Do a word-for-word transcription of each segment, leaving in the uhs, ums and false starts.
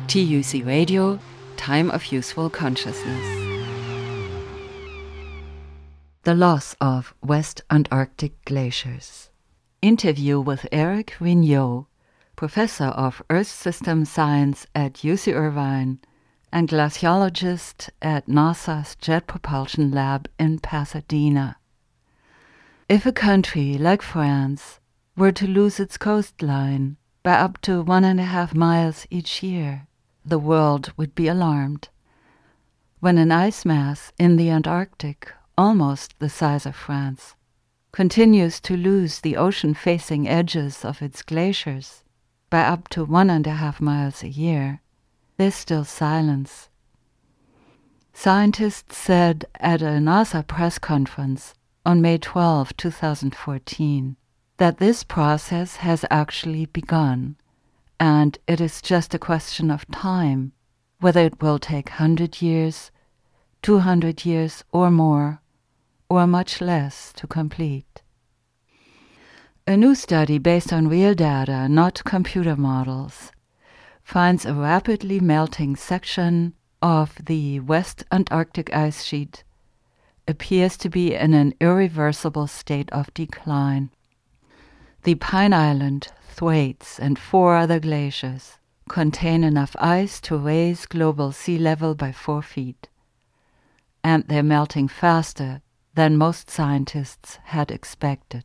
T U C Radio, Time of Useful Consciousness. The loss of West Antarctic glaciers. Interview with Eric Vigneault, Professor of Earth System Science at U C Irvine and glaciologist at NASA's Jet Propulsion Lab in Pasadena. If a country like France were to lose its coastline by up to one and a half miles each year, the world would be alarmed. When an ice mass in the Antarctic, almost the size of France, continues to lose the ocean-facing edges of its glaciers by up to one and a half miles a year, there's still silence. Scientists said at a NASA press conference on May twelfth, two thousand fourteen, that this process has actually begun, and it is just a question of time, whether it will take one hundred years, two hundred years or more, or much less to complete. A new study based on real data, not computer models, finds a rapidly melting section of the West Antarctic ice sheet appears to be in an irreversible state of decline. The Pine Island, Thwaites, and four other glaciers contain enough ice to raise global sea level by four feet, and they're melting faster than most scientists had expected.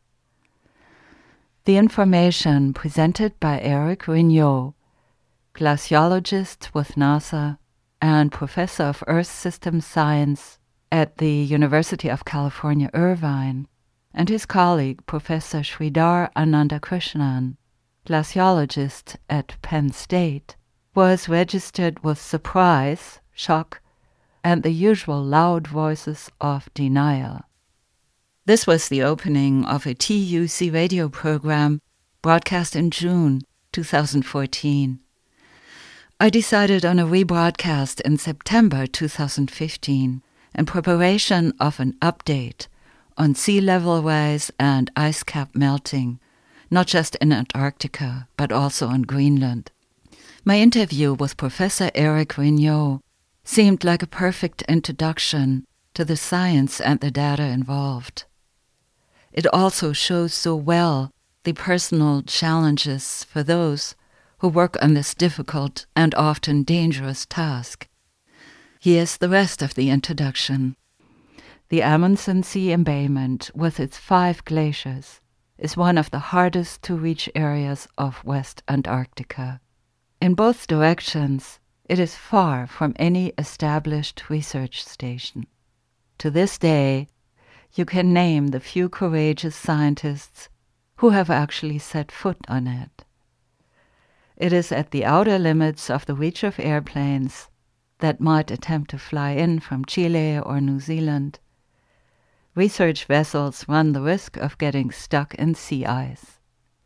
The information presented by Eric Vigneault, glaciologist with NASA and professor of Earth System Science at the University of California, Irvine, and his colleague, Professor Sridhar Anandakrishnan, glaciologist at Penn State, was registered with surprise, shock, and the usual loud voices of denial. This was the opening of a T U C radio program broadcast in June two thousand fourteen. I decided on a rebroadcast in September two thousand fifteen in preparation of an update on sea level rise and ice cap melting, not just in Antarctica, but also on Greenland. My interview with Professor Eric Vigneault seemed like a perfect introduction to the science and the data involved. It also shows so well the personal challenges for those who work on this difficult and often dangerous task. Here's the rest of the introduction. The Amundsen Sea embayment, with its five glaciers, is one of the hardest to reach areas of West Antarctica. In both directions, it is far from any established research station. To this day, you can name the few courageous scientists who have actually set foot on it. It is at the outer limits of the reach of airplanes that might attempt to fly in from Chile or New Zealand. Research vessels run the risk of getting stuck in sea ice.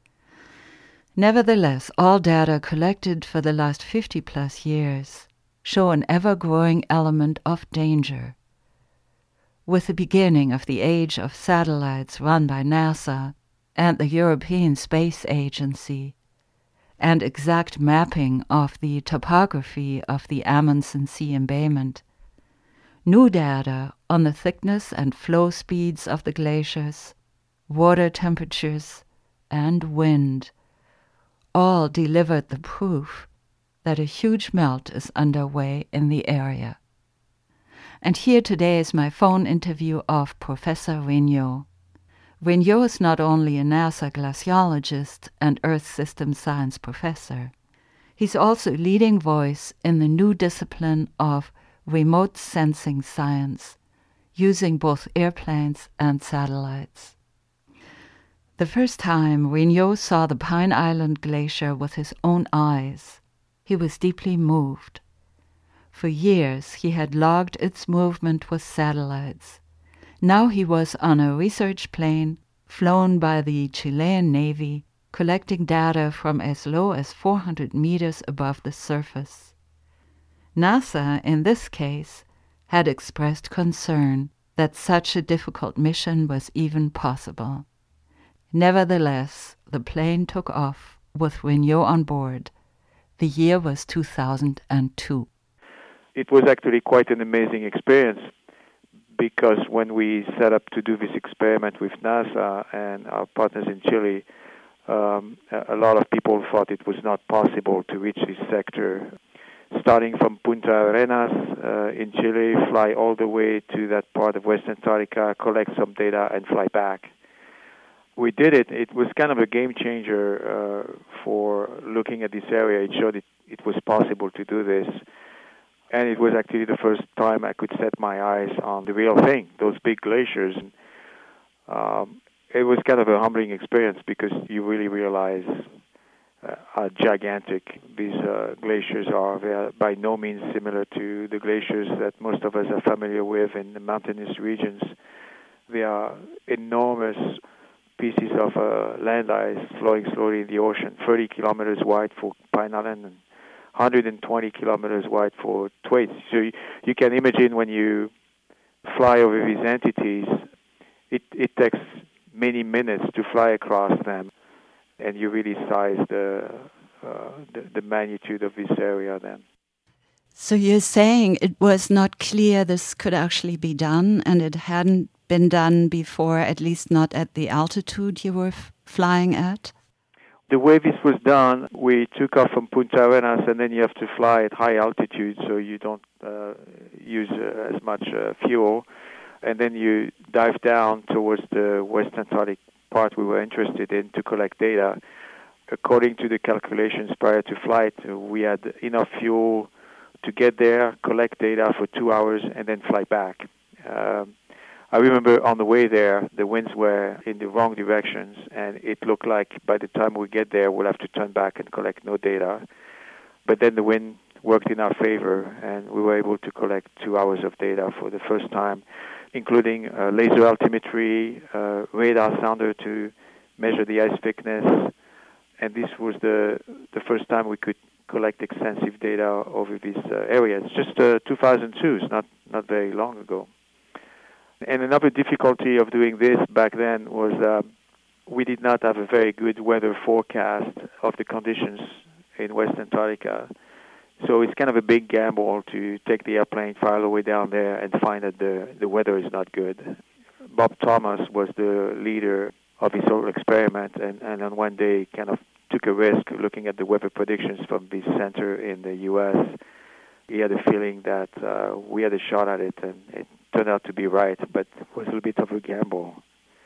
Nevertheless, all data collected for the last fifty plus years show an ever-growing element of danger. With the beginning of the age of satellites run by NASA and the European Space Agency, and exact mapping of the topography of the Amundsen Sea embayment, new data on the thickness and flow speeds of the glaciers, water temperatures, and wind all delivered the proof that a huge melt is underway in the area. And here today is my phone interview of Professor Vigneault. Vigneault is not only a NASA glaciologist and Earth System Science professor. He's also a leading voice in the new discipline of remote sensing science, using both airplanes and satellites. The first time Vigneault saw the Pine Island Glacier with his own eyes, he was deeply moved. For years he had logged its movement with satellites. Now he was on a research plane flown by the Chilean Navy, collecting data from as low as four hundred meters above the surface. NASA, in this case, had expressed concern that such a difficult mission was even possible. Nevertheless, the plane took off with Vigneault on board, The year was two thousand two. It was actually quite an amazing experience because when we set up to do this experiment with NASA and our partners in Chile, um, a lot of people thought it was not possible to reach this sector. Starting from Punta Arenas uh, in Chile, fly all the way to that part of West Antarctica, collect some data, and fly back. We did it. It was kind of a game changer uh, for looking at this area. It showed it, it was possible to do this. And it was actually the first time I could set my eyes on the real thing, those big glaciers. Um, it was kind of a humbling experience because you really realize uh, how gigantic these uh, glaciers are. They are by no means similar to the glaciers that most of us are familiar with in the mountainous regions. They are enormous pieces of uh, land ice flowing slowly in the ocean, thirty kilometers wide for Pine Island and one hundred twenty kilometers wide for Thwaites. So you, you can imagine when you fly over these entities, it, it takes many minutes to fly across them, and you really size the, uh, the, the magnitude of this area then. So you're saying it was not clear this could actually be done, and it hadn't been done before, at least not at the altitude you were f- flying at? The way this was done, we took off from Punta Arenas, and then you have to fly at high altitude, so you don't uh, use uh, as much uh, fuel. And then you dive down towards the West Antarctic part we were interested in to collect data. According to the calculations prior to flight, we had enough fuel to get there, collect data for two hours, and then fly back. Um, I remember on the way there, the winds were in the wrong directions, and it looked like by the time we get there, we'll have to turn back and collect no data. But then the wind worked in our favor, and we were able to collect two hours of data for the first time, including uh, laser altimetry, uh, radar sounder to measure the ice thickness. And this was the the first time we could collect extensive data over this uh, area. It's just uh, two thousand two, it's not, not very long ago. And another difficulty of doing this back then was uh, we did not have a very good weather forecast of the conditions in West Antarctica. So it's kind of a big gamble to take the airplane, fly all the way down there, and find that the, the weather is not good. Bob Thomas was the leader of his whole experiment, and, and on one day kind of took a risk looking at the weather predictions from this center in the U S. He had a feeling that uh, we had a shot at it, and it turned out to be right, but it was a little bit of a gamble.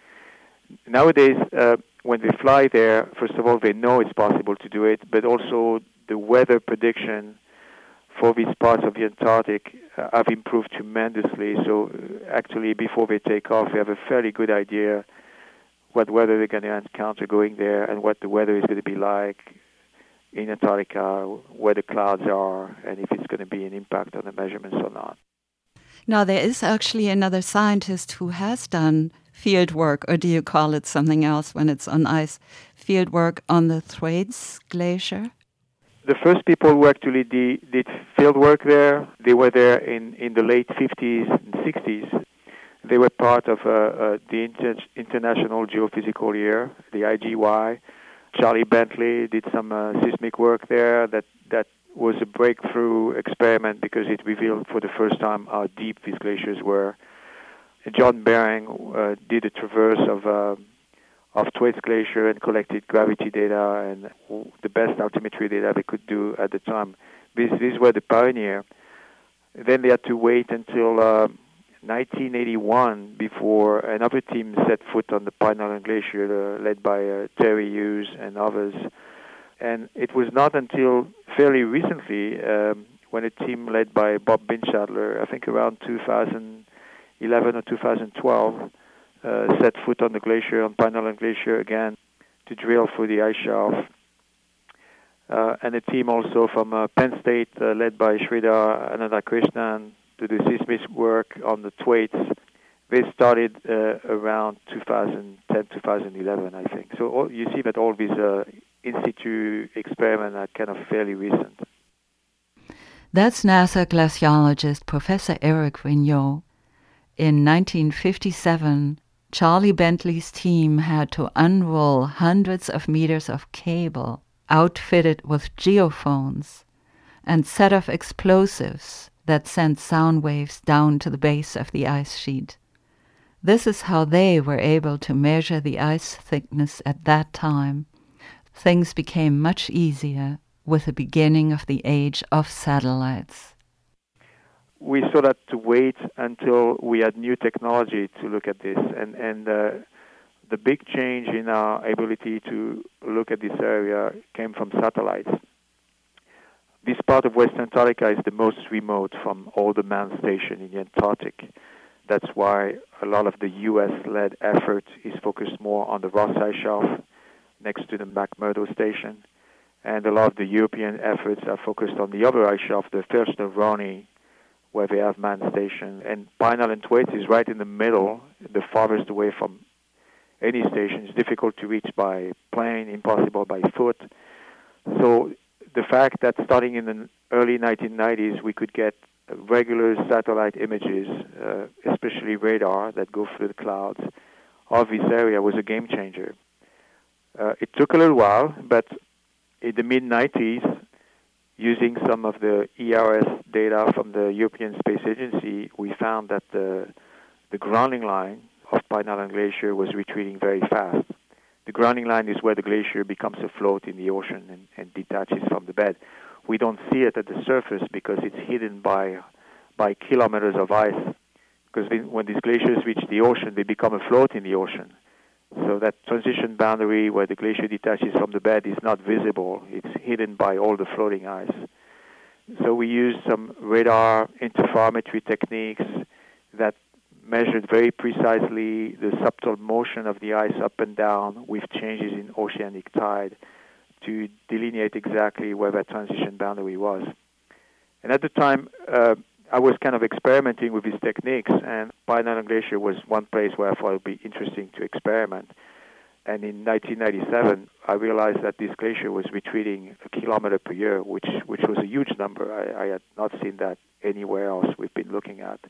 Nowadays, uh, when they fly there, first of all, they know it's possible to do it, but also the weather prediction for these parts of the Antarctic uh, have improved tremendously. So uh, actually, before they take off, they have a fairly good idea what weather they're going to encounter going there and what the weather is going to be like in Antarctica, where the clouds are, and if it's going to be an impact on the measurements or not. Now, there is actually another scientist who has done field work, or do you call it something else when it's on ice, field work on the Thwaites Glacier? The first people who actually did, did field work there, they were there in, in the late fifties and sixties. They were part of uh, uh, the Inter- International Geophysical Year, the I G Y. Charlie Bentley did some uh, seismic work there that, that was a breakthrough experiment because it revealed for the first time how deep these glaciers were. John Bering uh, did a traverse of uh, of Thwaites Glacier and collected gravity data and the best altimetry data they could do at the time. These, these were the pioneer. Then they had to wait until uh, nineteen eighty-one before another team set foot on the Pine Island Glacier, uh, led by uh, Terry Hughes and others. And it was not until fairly recently um, when a team led by Bob Binchadler, I think around two thousand eleven or two thousand twelve, uh, set foot on the glacier, on Pine Island Glacier again, to drill for the ice shelf. Uh, and a team also from uh, Penn State, uh, led by Sridhar Anandakrishnan, to do seismic work on the Thwaites. They started uh, around two thousand ten, two thousand eleven, I think. So all, you see that all these uh, in situ experiments are kind of fairly recent. That's NASA glaciologist Professor Eric Vrignot. In nineteen fifty-seven, Charlie Bentley's team had to unroll hundreds of meters of cable outfitted with geophones and set off explosives that sent sound waves down to the base of the ice sheet. This is how they were able to measure the ice thickness at that time. Things became much easier with the beginning of the age of satellites. We sort of had to wait until we had new technology to look at this, and, and uh, the big change in our ability to look at this area came from satellites. This part of West Antarctica is the most remote from all the manned stations in the Antarctic. That's why a lot of the U S-led effort is focused more on the Ross Ice Shelf next to the McMurdo Station. And a lot of the European efforts are focused on the other ice shelf, the First-Ronny, where they have manned stations. And Pine Island Thwaites is right in the middle, the farthest away from any station. It's difficult to reach by plane, impossible by foot. So the fact that starting in the early nineteen nineties, we could get regular satellite images, uh, especially radar that go through the clouds, of this area was a game changer. Uh, it took a little while, but in the mid nineties, using some of the E R S data from the European Space Agency, we found that the, the grounding line of Pine Island Glacier was retreating very fast. The grounding line is where the glacier becomes a float in the ocean and, and detaches from the bed. We don't see it at the surface because it's hidden by by kilometers of ice. Because when these glaciers reach the ocean, they become a float in the ocean. So that transition boundary where the glacier detaches from the bed is not visible. It's hidden by all the floating ice. So we used some radar interferometry techniques that measured very precisely the subtle motion of the ice up and down with changes in oceanic tide to delineate exactly where that transition boundary was. And at the time, uh, I was kind of experimenting with these techniques, and Pine Island Glacier was one place where I thought it would be interesting to experiment. And in nineteen ninety-seven, I realized that this glacier was retreating a kilometer per year, which which was a huge number. I, I had not seen that anywhere else we've been looking at.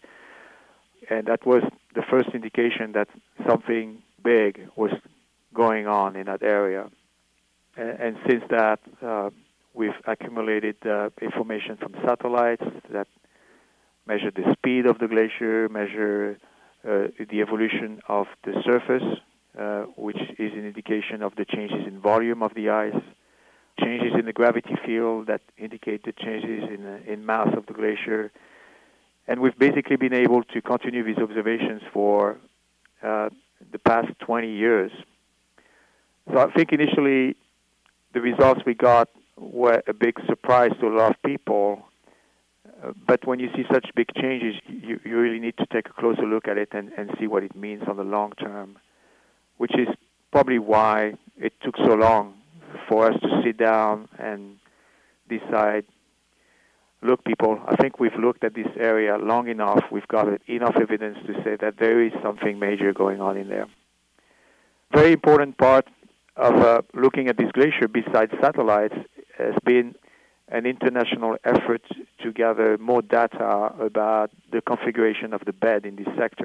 And that was the first indication that something big was going on in that area. And, and since that, uh, we've accumulated uh, information from satellites that measure the speed of the glacier, measure uh, the evolution of the surface, uh, which is an indication of the changes in volume of the ice, changes in the gravity field that indicate the changes in, uh, in mass of the glacier. And we've basically been able to continue these observations for uh, the past twenty years. So I think initially the results we got were a big surprise to a lot of people. Uh, but when you see such big changes, you, you really need to take a closer look at it and, and see what it means on the long term, which is probably why it took so long for us to sit down and decide, look, people, I think we've looked at this area long enough. We've got enough evidence to say that there is something major going on in there. Very important part of uh, looking at this glacier, besides satellites, has been an international effort to gather more data about the configuration of the bed in this sector.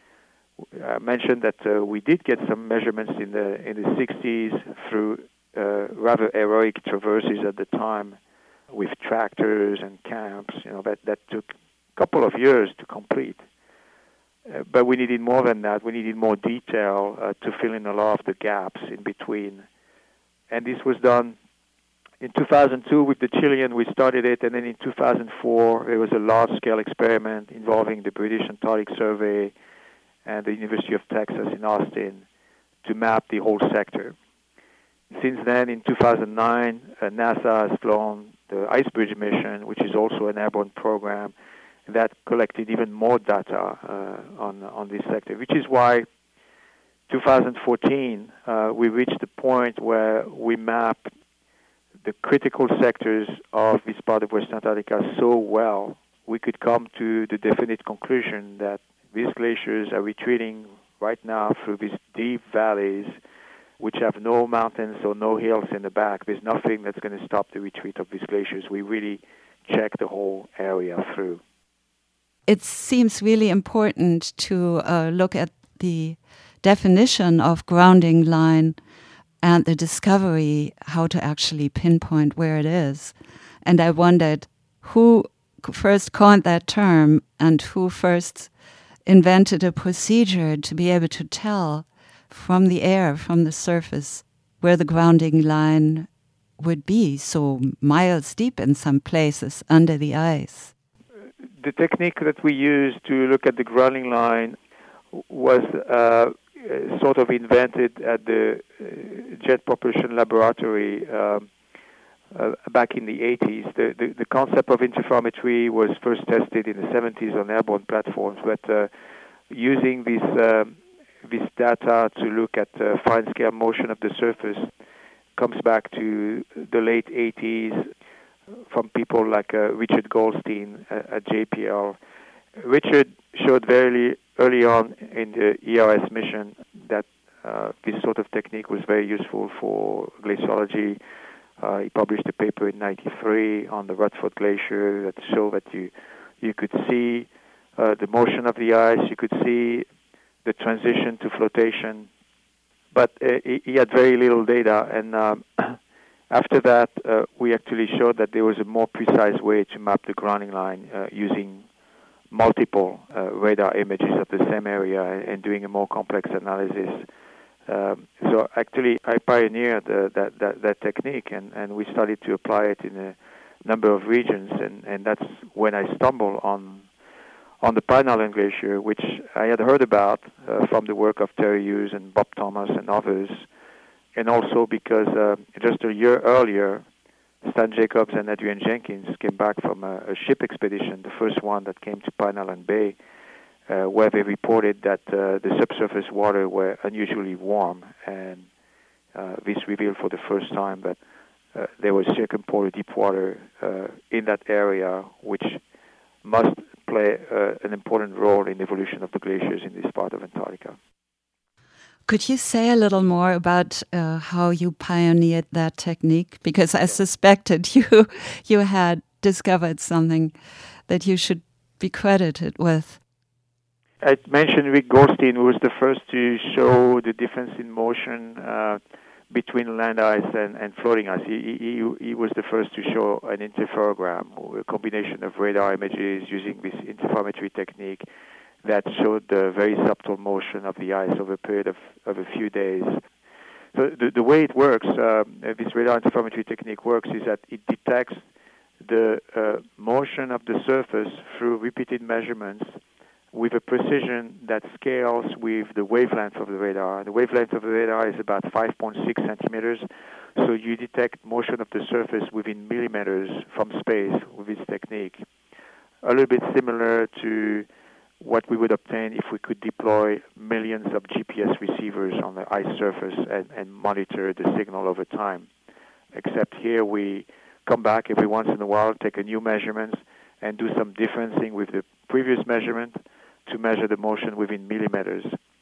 I mentioned that uh, we did get some measurements in the in the sixties through uh, rather heroic traverses at the time with tractors and camps. You know, that, that took a couple of years to complete. Uh, but we needed more than that. We needed more detail uh, to fill in a lot of the gaps in between. And this was done in two thousand two with the Chilean. We started it, and then in two thousand four there was a large-scale experiment involving the British Antarctic Survey and the University of Texas in Austin to map the whole sector. Since then, in two thousand nine, uh, NASA has flown the IceBridge mission, which is also an airborne program, that collected even more data uh, on on this sector, which is why two thousand fourteen uh, we reached the point where we mapped the critical sectors of this part of West Antarctica so well, we could come to the definite conclusion that these glaciers are retreating right now through these deep valleys which have no mountains or no hills in the back. There's nothing that's going to stop the retreat of these glaciers. We really checked the whole area through. It seems really important to uh, look at the definition of grounding line and the discovery how to actually pinpoint where it is. And I wondered who first coined that term and who first invented a procedure to be able to tell from the air, from the surface, where the grounding line would be, so miles deep in some places under the ice. The technique that we used to look at the grounding line was uh, sort of invented at the Jet Propulsion Laboratory um, uh, back in the eighties. The, the, the concept of interferometry was first tested in the seventies on airborne platforms, but uh, using this uh, this data to look at uh, fine-scale motion of the surface comes back to the late eighties from people like uh, Richard Goldstein uh, at J P L. Richard showed very early on in the E R S mission that uh, this sort of technique was very useful for glaciology. Uh, he published a paper in ninety-three on the Rutherford Glacier that showed that you you could see uh, the motion of the ice, you could see the transition to flotation, but uh, he, he had very little data. And um, after that, uh, we actually showed that there was a more precise way to map the grounding line uh, using multiple uh, radar images of the same area and doing a more complex analysis. Um, so actually, I pioneered uh, that, that that technique, and, and we started to apply it in a number of regions, and, and that's when I stumbled on on the Pine Island Glacier, which I had heard about uh, from the work of Terry Hughes and Bob Thomas and others, and also because uh, just a year earlier, Stan Jacobs and Adrian Jenkins came back from a, a ship expedition, the first one that came to Pine Island Bay, uh, where they reported that uh, the subsurface water were unusually warm, and uh, this revealed for the first time that uh, there was circumpolar deep water uh, in that area, which must play uh, an important role in the evolution of the glaciers in this part of Antarctica. Could you say a little more about uh, how you pioneered that technique? Because I suspected you you had discovered something that you should be credited with. I mentioned Rick Goldstein, who was the first to show the difference in motion uh, between land ice and, and floating ice. He, he, he was the first to show an interferogram, or a combination of radar images using this interferometry technique that showed the very subtle motion of the ice over a period of, of a few days. So the, the way it works, uh, this radar interferometry technique works, is that it detects the uh, motion of the surface through repeated measurements with a precision that scales with the wavelength of the radar. The wavelength of the radar is about five point six centimeters, so you detect motion of the surface within millimeters from space with this technique. A little bit similar to what we would obtain if we could deploy millions of G P S receivers on the ice surface and, and monitor the signal over time. Except here we come back every once in a while, take a new measurement, and do some differencing with the previous measurement to measure the motion within millimeters.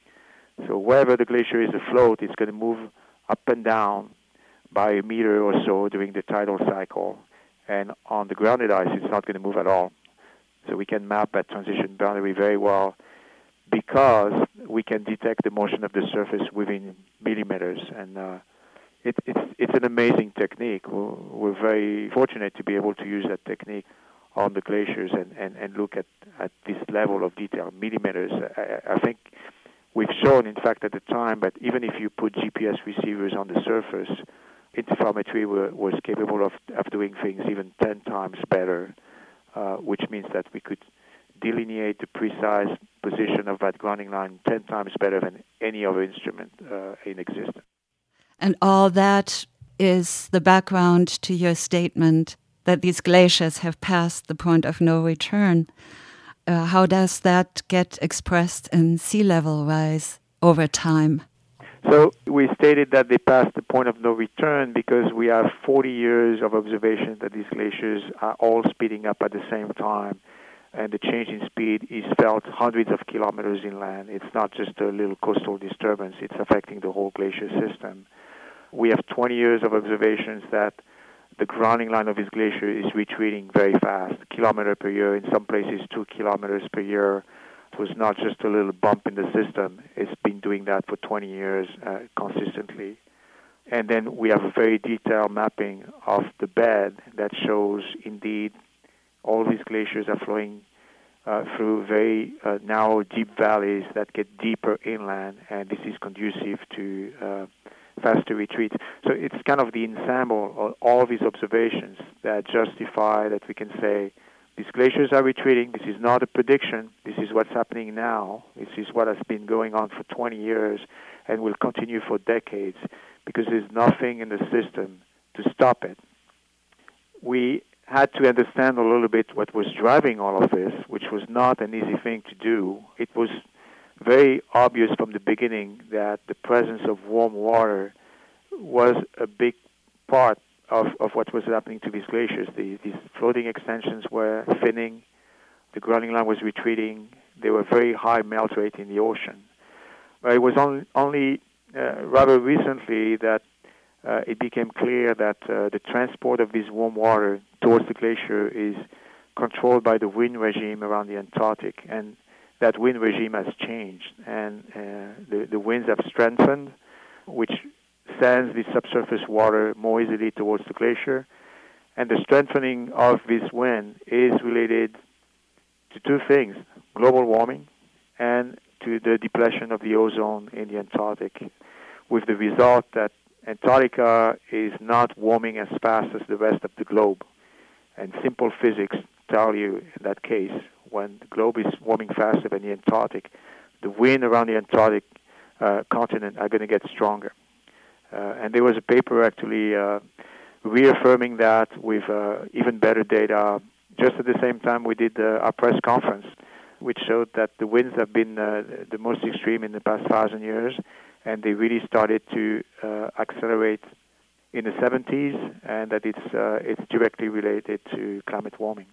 So wherever the glacier is afloat, it's going to move up and down by a meter or so during the tidal cycle. And on the grounded ice, it's not going to move at all. So we can map that transition boundary very well because we can detect the motion of the surface within millimeters. And uh, it, it's, it's an amazing technique. We're, we're very fortunate to be able to use that technique on the glaciers and, and, and look at, at this level of detail, millimeters. I, I think we've shown, in fact, at the time, that even if you put G P S receivers on the surface, interferometry were, was capable of, of doing things even ten times better, uh, which means that we could delineate the precise position of that grounding line ten times better than any other instrument uh, in existence. And all that is the background to your statement that these glaciers have passed the point of no return. Uh, how does that get expressed in sea level rise over time? So we stated that they passed the point of no return because we have forty years of observation that these glaciers are all speeding up at the same time, and the change in speed is felt hundreds of kilometers inland. It's not just a little coastal disturbance, it's affecting the whole glacier system. We have twenty years of observations that the grounding line of this glacier is retreating very fast, kilometer per year, in some places two kilometers per year. It was not just a little bump in the system. It's been doing that for twenty years uh, consistently. And then we have a very detailed mapping of the bed that shows indeed all these glaciers are flowing uh, through very uh, narrow, deep valleys that get deeper inland, and this is conducive to uh, faster retreat. So it's kind of the ensemble of all these observations that justify that we can say these glaciers are retreating. This is not a prediction. This is what's happening now. This is what has been going on for twenty years and will continue for decades because there's nothing in the system to stop it. We had to understand a little bit what was driving all of this, which was not an easy thing to do. It was very obvious from the beginning that the presence of warm water was a big part of, of what was happening to these glaciers. The, these floating extensions were thinning, the grounding line was retreating, there were very high melt rate in the ocean. But it was only, only uh, rather recently that uh, it became clear that uh, the transport of this warm water towards the glacier is controlled by the wind regime around the Antarctic, and that wind regime has changed, and uh, the, the winds have strengthened, which sends the subsurface water more easily towards the glacier. And the strengthening of this wind is related to two things, global warming and to the depletion of the ozone in the Antarctic, with the result that Antarctica is not warming as fast as the rest of the globe. And simple physics tell you in that case, when the globe is warming faster than the Antarctic, the wind around the Antarctic uh, continent are going to get stronger. Uh, and there was a paper actually uh, reaffirming that with uh, even better data just at the same time we did uh, our press conference, which showed that the winds have been uh, the most extreme in the past thousand years, and they really started to uh, accelerate in the seventies, and that it's uh, it's directly related to climate warming.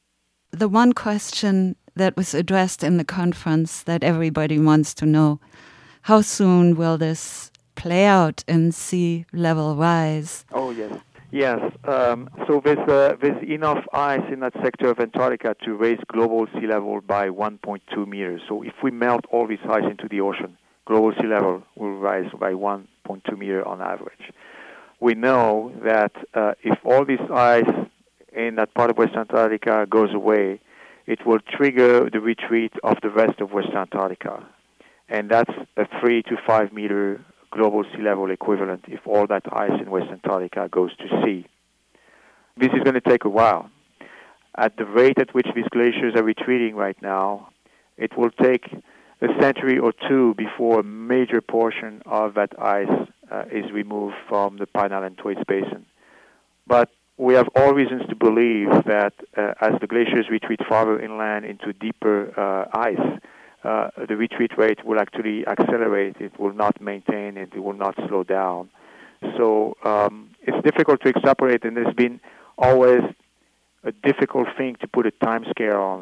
The one question that was addressed in the conference that everybody wants to know, how soon will this play out in sea level rise? Oh, yes. Yes. Um, so there's, uh, there's enough ice in that sector of Antarctica to raise global sea level by one point two meters. So if we melt all this ice into the ocean, global sea level will rise by one point two meters on average. We know that uh, if all this ice in that part of West Antarctica goes away, it will trigger the retreat of the rest of West Antarctica. And that's a three to five meter global sea level equivalent if all that ice in West Antarctica goes to sea. This is going to take a while. At the rate at which these glaciers are retreating right now, it will take a century or two before a major portion of that ice uh, is removed from the Pine Island Thwaites Basin. But we have all reasons to believe that uh, as the glaciers retreat farther inland into deeper uh, ice, uh, the retreat rate will actually accelerate. It will not maintain, it will not slow down. So um, it's difficult to extrapolate, and there's been always a difficult thing to put a time scale on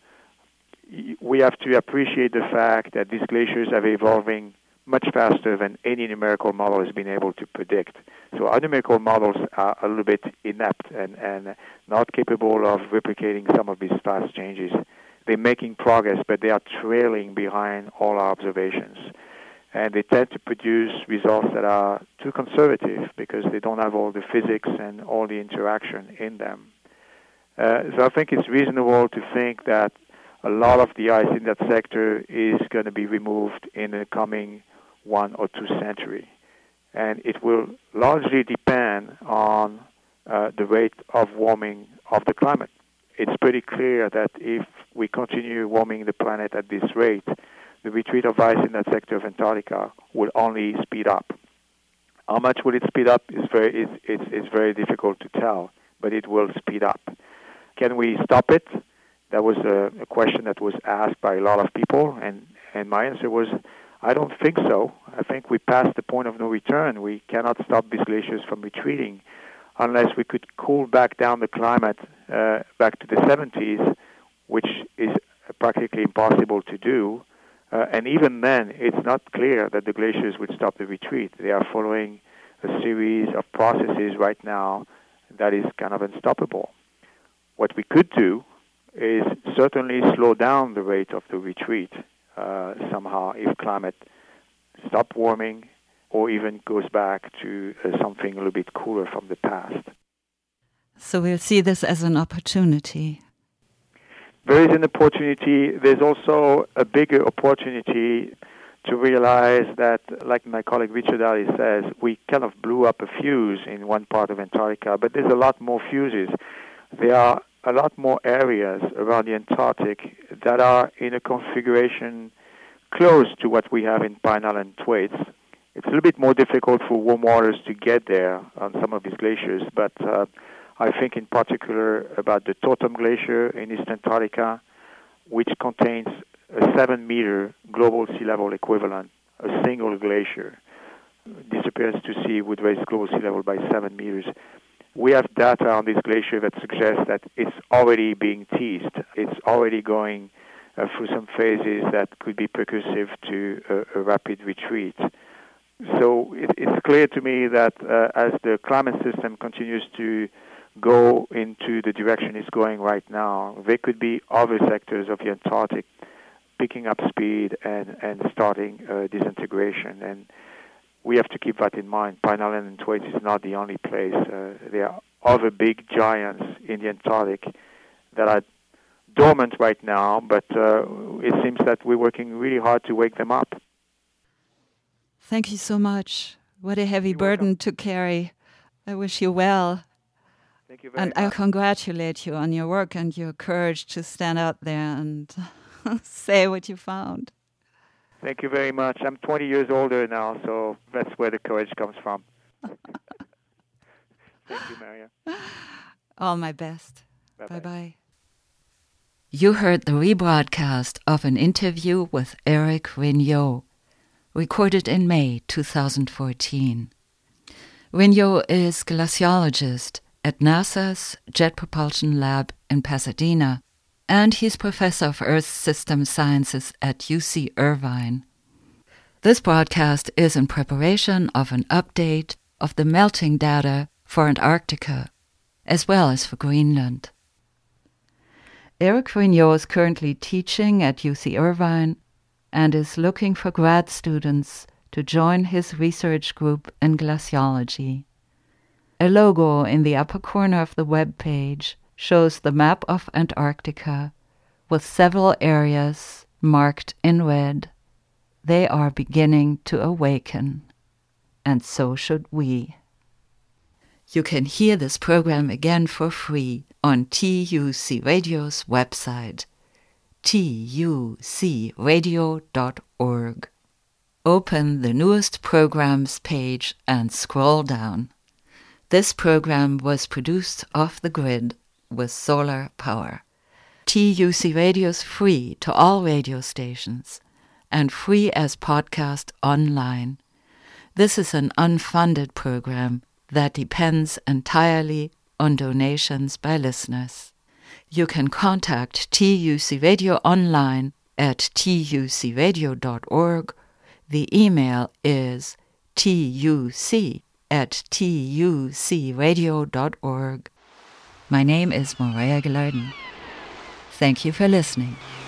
this. We have to appreciate the fact that these glaciers are evolving much faster than any numerical model has been able to predict. So our numerical models are a little bit inept and, and not capable of replicating some of these fast changes. They're making progress, but they are trailing behind all our observations. And they tend to produce results that are too conservative because they don't have all the physics and all the interaction in them. Uh, so I think it's reasonable to think that a lot of the ice in that sector is going to be removed in the coming one or two centuries. And it will largely depend on uh, the rate of warming of the climate. It's pretty clear that if we continue warming the planet at this rate, the retreat of ice in that sector of Antarctica will only speed up. How much will it speed up is very, it's, it's, it's very difficult to tell, but it will speed up. Can we stop it? That was a, a question that was asked by a lot of people, and, and my answer was, I don't think so. I think we passed the point of no return. We cannot stop these glaciers from retreating unless we could cool back down the climate uh, back to the seventies, which is practically impossible to do. Uh, and even then, it's not clear that the glaciers would stop the retreat. They are following a series of processes right now that is kind of unstoppable. What we could do is certainly slow down the rate of the retreat uh, somehow if climate stopped warming or even goes back to uh, something a little bit cooler from the past. So we'll see this as an opportunity. There is an opportunity. There's also a bigger opportunity to realize that, like my colleague Richard Daly says, we kind of blew up a fuse in one part of Antarctica, but there's a lot more fuses. There are a lot more areas around the Antarctic that are in a configuration close to what we have in Pine Island Thwaites. It's a little bit more difficult for warm waters to get there on some of these glaciers, but uh, I think in particular about the Totem Glacier in East Antarctica, which contains a seven-meter global sea level equivalent, a single glacier. Disappearance to sea would raise global sea level by seven meters. We have data on this glacier that suggests that it's already being teased. It's already going uh, through some phases that could be precursive to a, a rapid retreat. So it, it's clear to me that uh, as the climate system continues to go into the direction it's going right now, there could be other sectors of the Antarctic picking up speed and, and starting uh, disintegration. And we have to keep that in mind. Pine Island and Thwaites is not the only place. Uh, there are other big giants in the Antarctic that are dormant right now, but uh, it seems that we're working really hard to wake them up. Thank you so much. What a heavy You're burden welcome. to carry. I wish you well. Thank you very And much. I congratulate you on your work and your courage to stand out there and say what you found. Thank you very much. I'm twenty years older now, so that's where the courage comes from. Thank you, Maria. All my best. Bye-bye. Bye-bye. You heard the rebroadcast of an interview with Eric Rignot, recorded in May two thousand fourteen. Rignot is glaciologist at NASA's Jet Propulsion Lab in Pasadena, and he's professor of Earth System Sciences at U C Irvine. This broadcast is in preparation of an update of the melting data for Antarctica, as well as for Greenland. Eric Rignot is currently teaching at U C Irvine and is looking for grad students to join his research group in glaciology. A logo in the upper corner of the web page shows the map of Antarctica with several areas marked in red. They are beginning to awaken, and so should we. You can hear this program again for free on T U C Radio's website, T U C radio dot org. Open the newest programs page and scroll down. This program was produced off the grid with solar power. T U C Radio is free to all radio stations and free as podcast online. This is an unfunded program that depends entirely on donations by listeners. You can contact T U C Radio online at T U C radio dot org. The email is tuc at T U C radio dot org. My name is Maria Gilardin. Thank you for listening.